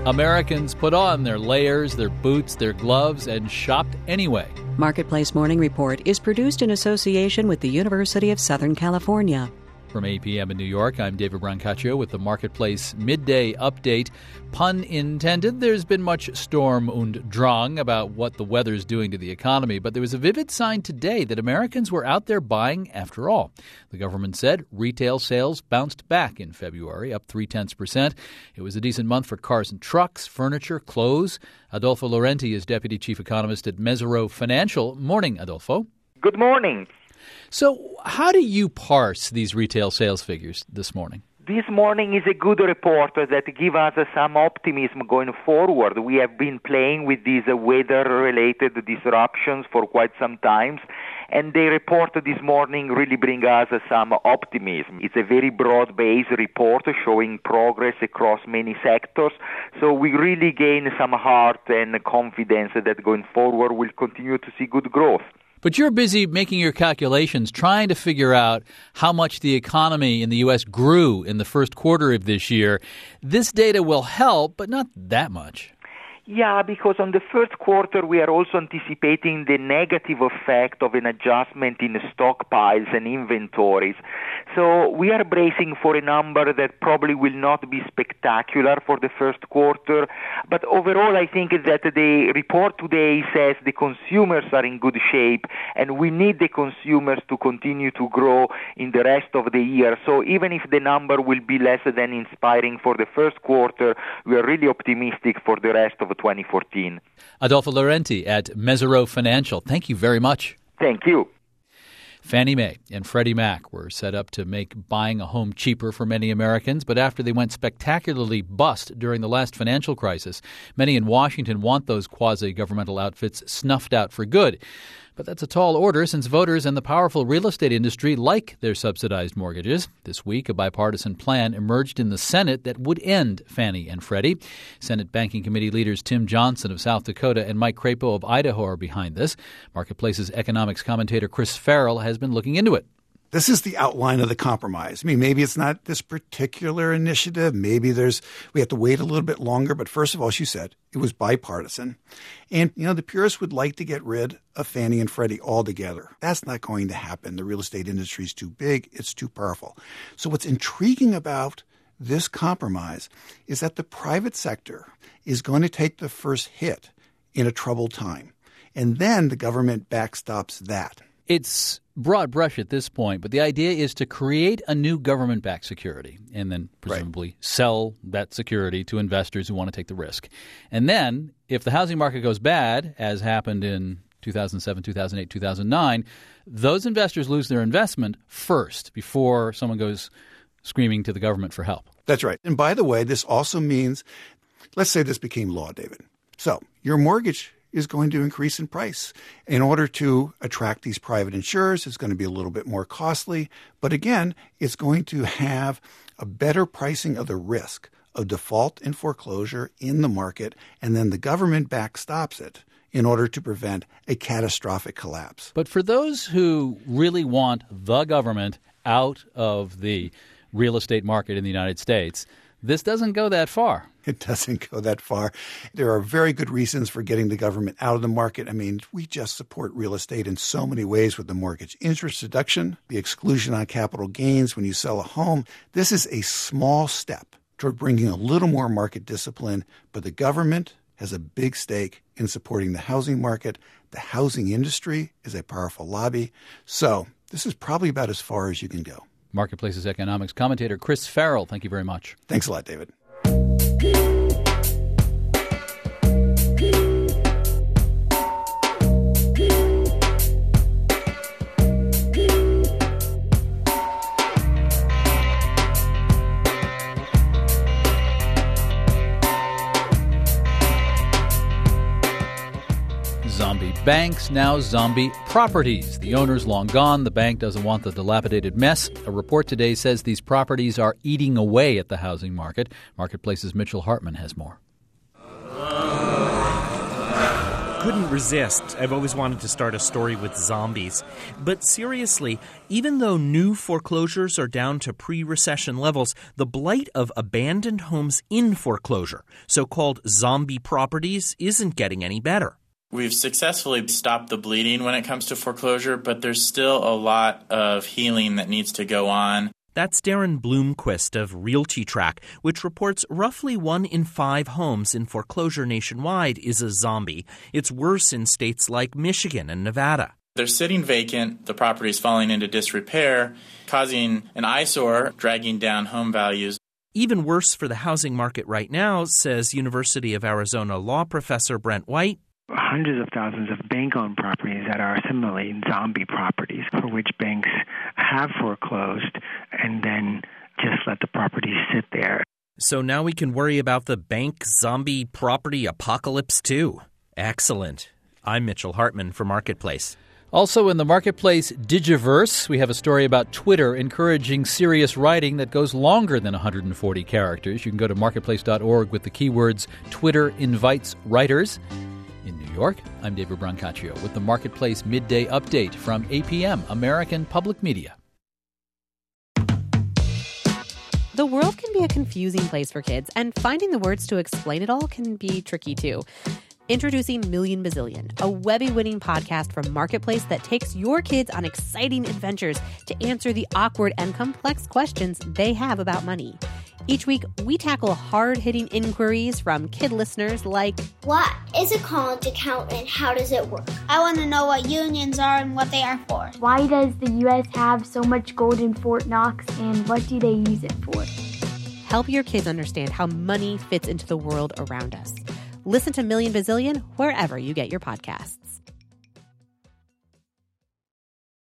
Americans put on their layers, their boots, their gloves, and shopped anyway. Marketplace Morning Report is produced in association with the University of Southern California. From 8 p.m. in New York, I'm David Brancaccio with the Marketplace Midday Update. Pun intended, there's been much Sturm und Drang about what the weather's doing to the economy, but there was a vivid sign today that Americans were out there buying after all. The government said retail sales bounced back in February, up 0.3%. It was a decent month for cars and trucks, furniture, clothes. Adolfo Laurenti is Deputy Chief Economist at Mesirow Financial. Morning, Adolfo. Good morning. So how do you parse these retail sales figures this morning? This morning is a good report that gives us some optimism going forward. We have been playing with these weather-related disruptions for quite some time, and the report this morning really brings us some optimism. It's a very broad-based report showing progress across many sectors, so we really gain some heart and confidence that going forward we'll continue to see good growth. But you're busy making your calculations, trying to figure out how much the economy in the U.S. grew in the first quarter of this year. This data will help, but not that much. Yeah, because on the first quarter, we are also anticipating the negative effect of an adjustment in stockpiles and inventories. So we are bracing for a number that probably will not be spectacular for the first quarter. But overall, I think that the report today says the consumers are in good shape, and we need the consumers to continue to grow in the rest of the year. So even if the number will be less than inspiring for the first quarter, we are really optimistic for the rest of 2014. Adolfo Laurenti at Mesirow Financial. Thank you very much. Thank you. Fannie Mae and Freddie Mac were set up to make buying a home cheaper for many Americans, but after they went spectacularly bust during the last financial crisis, many in Washington want those quasi-governmental outfits snuffed out for good. But that's a tall order since voters and the powerful real estate industry like their subsidized mortgages. This week, a bipartisan plan emerged in the Senate that would end Fannie and Freddie. Senate Banking Committee leaders Tim Johnson of South Dakota and Mike Crapo of Idaho are behind this. Marketplace's economics commentator Chris Farrell has been looking into it. This is the outline of the compromise. I mean, maybe it's not this particular initiative. Maybe we have to wait a little bit longer. But first of all, as you said, it was bipartisan. And, the purists would like to get rid of Fannie and Freddie altogether. That's not going to happen. The real estate industry is too big. It's too powerful. So what's intriguing about this compromise is that the private sector is going to take the first hit in a troubled time. And then the government backstops that. It's broad brush at this point, but the idea is to create a new government-backed security and then presumably sell that security to investors who want to take the risk. And then if the housing market goes bad, as happened in 2007, 2008, 2009, those investors lose their investment first before someone goes screaming to the government for help. That's right. And by the way, this also means, let's say this became law, David. So your mortgage is going to increase in price. In order to attract these private insurers, it's going to be a little bit more costly. But again, it's going to have a better pricing of the risk of default and foreclosure in the market, and then the government backstops it in order to prevent a catastrophic collapse. But for those who really want the government out of the real estate market in the United States, this doesn't go that far. It doesn't go that far. There are very good reasons for getting the government out of the market. I mean, we just support real estate in so many ways with the mortgage interest deduction, the exclusion on capital gains when you sell a home. This is a small step toward bringing a little more market discipline, but the government has a big stake in supporting the housing market. The housing industry is a powerful lobby. So this is probably about as far as you can go. Marketplace's economics commentator Chris Farrell, thank you very much. Thanks a lot, David. Zombie banks, now zombie properties. The owner's long gone. The bank doesn't want the dilapidated mess. A report today says these properties are eating away at the housing market. Marketplace's Mitchell Hartman has more. couldn't resist. I've always wanted to start a story with zombies. But seriously, even though new foreclosures are down to pre-recession levels, the blight of abandoned homes in foreclosure, so-called zombie properties, isn't getting any better. We've successfully stopped the bleeding when it comes to foreclosure, but there's still a lot of healing that needs to go on. That's Darren Bloomquist of RealtyTrack, which reports roughly 1 in 5 homes in foreclosure nationwide is a zombie. It's worse in states like Michigan and Nevada. They're sitting vacant, the property's falling into disrepair, causing an eyesore, dragging down home values. Even worse for the housing market right now, says University of Arizona law professor Brent White. Hundreds of thousands of bank-owned properties that are similarly zombie properties for which banks have foreclosed and then just let the properties sit there. So now we can worry about the bank zombie property apocalypse too. Excellent. I'm Mitchell Hartman for Marketplace. Also in the Marketplace Digiverse, we have a story about Twitter encouraging serious writing that goes longer than 140 characters. You can go to marketplace.org with the keywords Twitter invites writers. In New York, I'm David Brancaccio with the Marketplace Midday Update from APM, American Public Media. The world can be a confusing place for kids, and finding the words to explain it all can be tricky too. Introducing Million Bazillion, a Webby-winning podcast from Marketplace that takes your kids on exciting adventures to answer the awkward and complex questions they have about money. Each week, we tackle hard-hitting inquiries from kid listeners like, what is a college account and how does it work? I want to know what unions are and what they are for. Why does the U.S. have so much gold in Fort Knox and what do they use it for? Help your kids understand how money fits into the world around us. Listen to Million Bazillion wherever you get your podcasts.